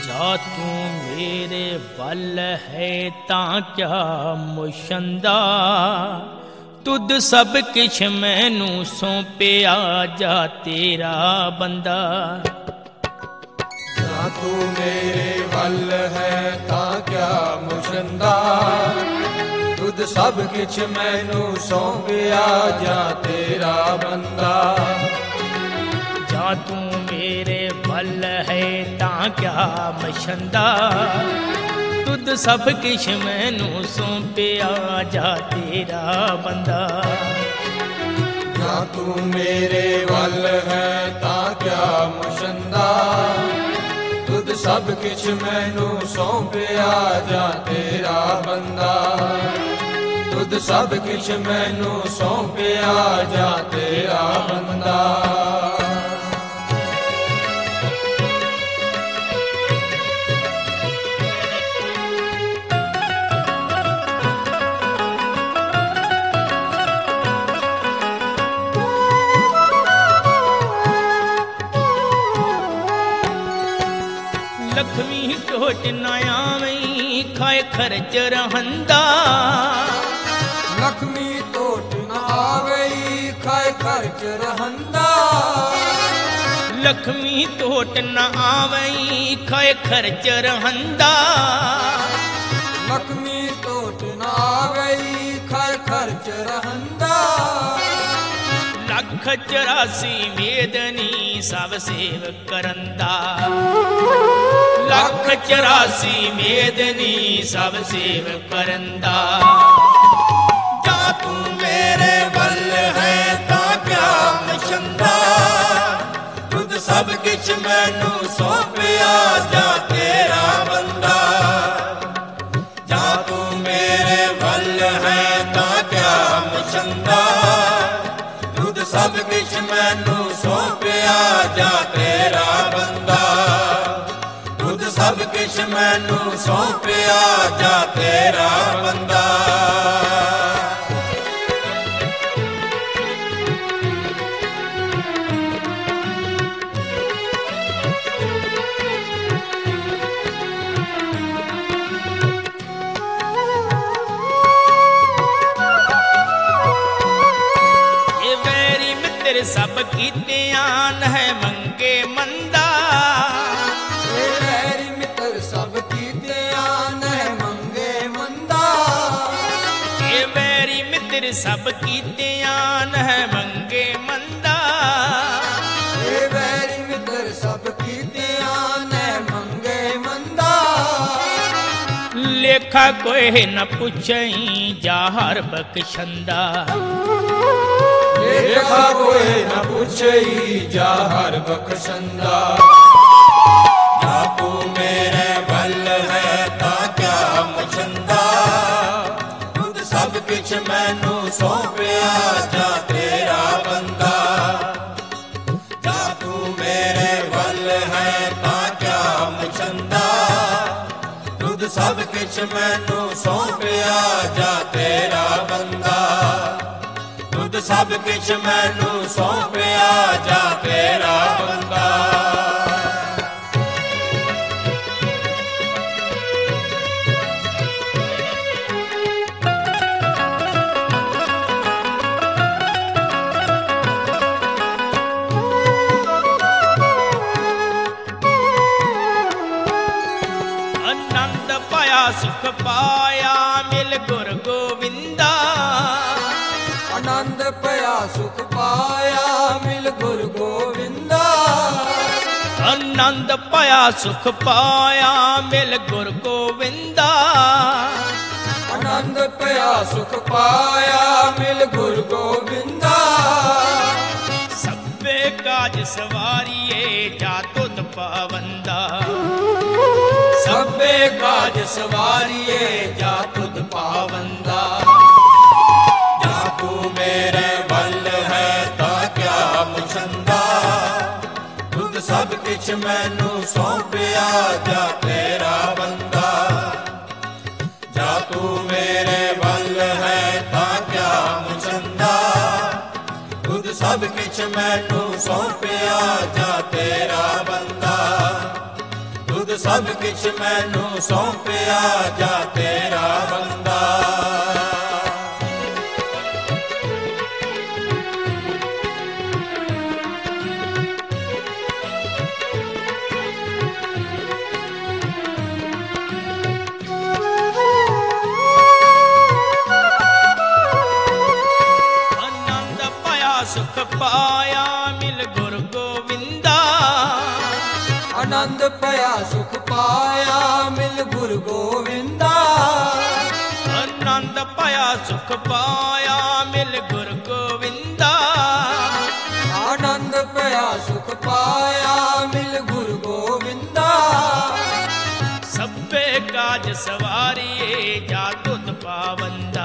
ਜਾ ਤੂੰ ਮੇਰੇ ਵੱਲ ਹੈ ਤਾਂ ਕਿਆ ਮੁਸ਼ੰਦਾ, ਤੁਧ ਸਭ ਕਿਛ ਮੈਨੂੰ ਸੌਂਪਿਆ ਜਾ ਤੇਰਾ ਬੰਦਾ। ਜਾ ਤੂੰ ਮੇਰੇ ਵੱਲ ਹੈ ਤਾਂ ਕਿਆ ਮੁਸ਼ੰਦਾ, ਤੁਧ ਸਭ ਕਿਛ ਮੈਨੂੰ ਸੌਂਪਿਆ ਜਾ ਤੇਰਾ ਬੰਦਾ। ਜਾ ਤੂੰ ਮੇਰੇ ਵੱਲ ਹੈ ਤਾਂ ਕਿਆ ਮੁਸ਼ੰਦਾ, ਤੁਧ ਸਭ ਕਿਛ ਮੈਨੂੰ ਸੌਂਪਿਆ ਜਾ ਤੇਰਾ ਬੰਦਾ। ਜਾ ਤੂੰ ਮੇਰੇ ਵੱਲ ਹੈ ਤਾਂ ਕਿਆ ਮੁਸ਼ੰਦਾ, ਤੁਧ ਸਭ ਕਿਛ ਮੈਨੂੰ ਸੌਂਪਿਆ ਜਾ ਤੇਰਾ ਬੰਦਾ। ਤੁਧ ਸਭ ਕਿਛ ਮੈਨੂੰ ਸੌਂਪਿਆ ਜਾ ਤੇਰਾ ਬੰਦਾ। ਲਖਮੀ ਟੋਟ ਨਾ ਆਵੀਂ ਖਾਏ ਖਰਚ ਰਹੰਦਾ, ਲਖਮੀ ਟੋਟ ਨਾ ਆਵਈ ਖਾਏ ਖਰਚ ਰਹੰਦਾ। ਲਖਮੀ ਟੋਟ ਨਾ ਆਵੀਂ ਖਾਏ ਖਰਚ ਰਹੰਦਾ। ਲਖਮੀ ਟੋਟ ਨਾ ਆਵਈ ਖਾਏ ਖਰਚ ਰਹੰਦਾ। ਲੱਖ 84 ਮੇਦਨੀ ਸਭ ਸੇਵ ਕਰੰਦਾ। ਲੱਖ 84 ਮੇਦਨੀ ਸਭ ਸੇਵ ਕਰੰਦਾ। ਜਾ ਤੂੰ ਮੇਰੇ ਵੱਲ ਹੈ ਤਾਂ ਕਿਆ ਮੁਸ਼ੰਦਾ, ਤੁਧ ਸਭ ਕਿਛ ਮੈਨੂੰ ਸੌਂਪਿਆ ਜਾ ਤੇਰਾ ਬੰਦਾ। ਜਾ ਤੂੰ ਮੇਰੇ ਵੱਲ ਹੈ ਤਾਂ ਕਿਆ ਮੁਸ਼ੰਦਾ, ਤੁਧ ਸਭ ਕਿਛ ਮੈਨੂੰ ਸੌਂਪਿਆ ਜਾ ਤੇਰਾ ਬੰਦਾ। ਤੁਧ ਸਭ ਕਿਛ ਮੈਨੂੰ ਸੌਂਪਿਆ ਜਾ ਤੇਰਾ ਬੰਦਾ। ਸਭ ਕੀਤਿਆਂ ਹੈ ਮੰਗੇ ਮੰਦਾ। ਇਹ ਵੈਰੀ ਮਿੱਤਰ ਸਭ ਕੀਤਿਆਂ ਹੈ ਮੰਗੇ ਮੰਦਾ। ਇਹ ਵੈਰੀ ਮਿੱਤਰ ਸਭ ਕੀਤਿਆਂ ਹੈ ਮੰਗੇ ਮੰਦਾ। ਇਹ ਵੈਰੀ ਮਿੱਤਰ ਸਭ ਕੀਤਿਆਂ ਹੈ ਮੰਗੇ ਮੰਦਾ। ਲੇਖਾ ਕੋਈ ਨ ਪੁੱਛਈ ਜਾ ਹਰ ਬਖਸ਼ੰਦਾ। ਲੇਖਾ ਕੋਈ ਨ ਪੁੱਛਈ ਜਾ ਹਰ ਬਖਸ਼ੰਦਾ। ਜਾ ਤੂੰ ਮੇਰੇ ਵੱਲ ਹੈ ਤਾਂ ਕਿਆ ਮੁਸ਼ੰਦਾ, ਤੁਧ ਸਭ ਕਿਛ ਮੈਨੂੰ ਸੌਂਪਿਆ ਜਾ ਤੇਰਾ ਬੰਦਾ। ਜਾ ਤੂੰ ਮੇਰੇ ਵੱਲ ਹੈ ਤਾਂ ਕਿਆ ਮੁਸ਼ੰਦਾ, ਤੁਧ ਸਭ ਕਿਛ ਮੈਨੂੰ ਸੌਂਪਿਆ ਜਾ ਤੇਰਾ ਬੰਦਾ। ਤੁਧ ਸਭ ਕਿਛ ਮੈਨੂੰ ਸੌਂਪਿਆ ਜਾ ਤੇਰਾ ਬੰਦਾ। ਆਨੰਦ ਪਾਇਆ ਸੁਖ ਪਾਇਆ ਮਿਲ ਗੁਰ ਗੋਵਿੰਦਾ। ਆਨੰਦ ਪਿਆ ਸੁਖ ਪਾਇਆ ਮਿਲ ਗੁਰ ਗੋਵਿੰਦਾ। ਆਨੰਦ ਪਾਇਆ ਸੁਖ ਪਾਇਆ ਮਿਲ ਗੁਰ ਗੋਵਿੰਦਾ। ਆਨੰਦ ਪਿਆ ਸੁਖ ਪਾਇਆ ਮਿਲ ਗੁਰ ਗੋਵਿੰਦਾ। ਸਭੇ ਕਾਜ ਸਵਾਰੀਏ ਜਾ ਤੁਧ ਪਾਵੰਦਾ। ਸਭੇ ਕਾਜ ਸਵਾਰੀਏ ਜਾ ਤੁਧ ਪਾਵੰਦਾ। ਜਾ ਤੂੰ ਮੇਰੇ ਵੱਲ ਹੈ ਤਾਂ ਕਿਆ ਮੁਸ਼ੰਦਾ, ਤੁਧ ਸਭ ਕਿਛ ਮੈਨੂੰ ਸੌਂਪਿਆ ਜਾ ਤੇਰਾ ਬੰਦਾ। ਜਾ ਤੂੰ ਮੇਰੇ ਵੱਲ ਹੈ ਤਾਂ ਕਿਆ ਮੁਸ਼ੰਦਾ, ਤੁਧ ਸਭ ਕਿਛ ਮੈਨੂੰ ਸੌਂਪਿਆ ਜਾ ਤੇਰਾ ਬੰਦਾ। ਤੁਧ ਸਭ ਕਿਛ ਮੈਨੂੰ ਸੌਂਪਿਆ ਜਾ ਤੇਰਾ ਬੰਦਾ। ਆਨੰਦ ਪਾਇਆ ਸੁਖ ਪਾਇਆ ਮਿਲ ਗੁਰ ਗੋਵਿੰਦਾ। ਆਨੰਦ ਪਿਆ ਸੁਖ ਪਾਇਆ ਮਿਲ ਗੁਰ ਗੋਵਿੰਦਾ। ਆਨੰਦ ਪਾਇਆ ਸੁਖ ਪਾਇਆ ਮਿਲ ਗੁਰ ਗੋਵਿੰਦਾ। ਆਨੰਦ ਪਿਆ ਸੁਖ ਪਾਇਆ ਮਿਲ ਗੁਰ ਗੋਵਿੰਦਾ। ਸਭੇ ਕਾਜ ਸਵਾਰੀਏ ਜਾ ਤੁਧ ਪਾਵੰਦਾ।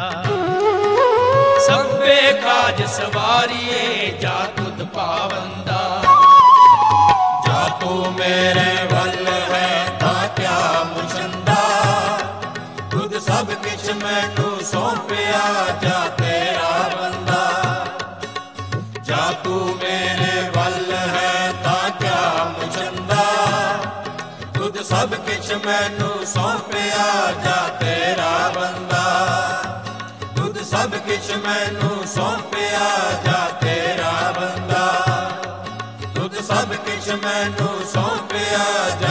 ਸਭੇ ਕਾਜ ਸਵਾਰੀਏ ਜਾ ਤੁਧ ਪਾਵੰਦਾ। ਜਾ ਤੂੰ ਮੇਰੇ ਵੱਲ ਹੈ ਤਾਂ ਕਿਆ ਮੁਸ਼ੰਦਾ। ਤੁਧ ਸਭ ਕਿਛ ਮੈਨੂੰ ਸੌਂਪਿਆ ਜਾ ਤੇਰਾ ਬੰਦਾ। ਜਾ ਤੂੰ ਮੇਰੇ ਵੱਲ ਹੈ ਤਾਂ ਕਿਆ ਮੁਸ਼ੰਦਾ। ਤੁਧ ਸਭ ਕਿਛ ਮੈਨੂੰ ਸੌਂਪਿਆ ਜਾ ਤੇਰਾ ਬੰਦਾ। ਤੁਧ ਸਭ ਕਿਛ ਮੈਨੂੰ ਸੌਂਪਿਆ ਜਾ ਤੇਰਾ ਬੰਦਾ। ਤੁਧ ਸਭ ਕਿਛ ਮੈਨੂੰ ਸੌਂਪਿਆ